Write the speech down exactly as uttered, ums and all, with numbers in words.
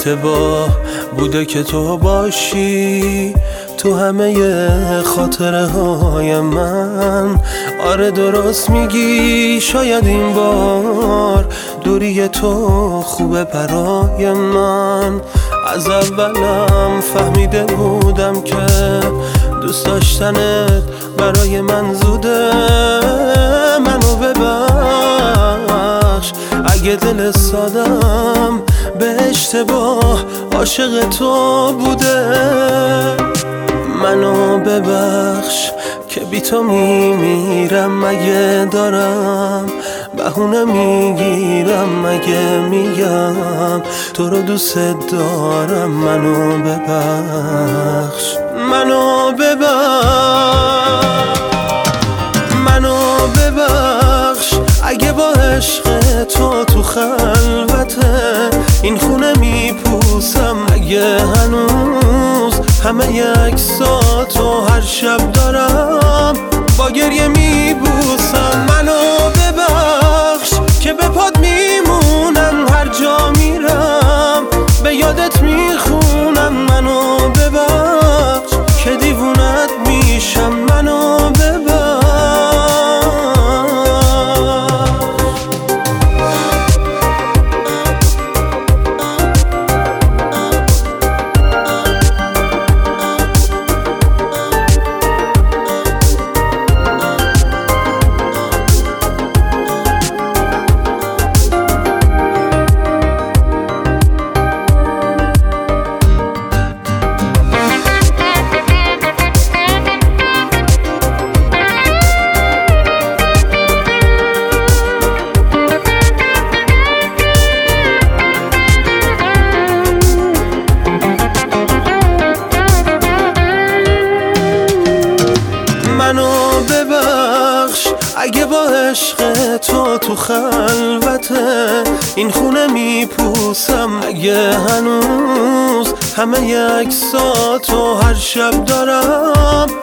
اشتباه بوده که تو باشی تو همه خاطره های من. آره درست میگی، شاید این بار دوری تو خوبه برای من. از اولم فهمیده بودم که دوست داشتنت برای من زوده. منو ببخش اگه دل سادم به اشتباه عاشق تو بوده. منو ببخش که بی تو میمیرم، مگه دارم بهونه میگیرم، مگه میگم تو رو دوست دارم. منو ببخش، منو ببخش، منو ببخش اگه با عشق تو تو خلوت این خونه میپوسم. اگه هنوز همه عکساتو هر شب دارم با گریه میبوسم. منو ببخش که به پات میمونم، هر جا میرم به یادت میخونم. منو ببخش که دیوونت میشم. منو ببخش. منو ببخش اگه با عشق تو تو خلوت این خونه میپوسم. اگه هنوز همه عکساتو هر شب دارم